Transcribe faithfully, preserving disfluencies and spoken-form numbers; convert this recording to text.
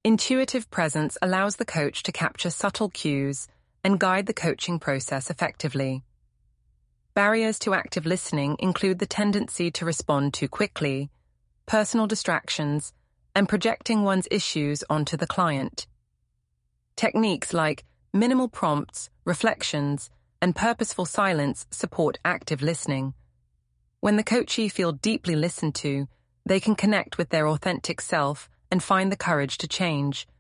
Intuitive presence allows the coach to capture subtle cues and guide the coaching process effectively. Barriers to active listening include the tendency to respond too quickly, personal distractions, and projecting one's issues onto the client. Techniques like minimal prompts, reflections, and purposeful silence support active listening. When the coachee feel deeply listened to, they can connect with their authentic self and find the courage to change.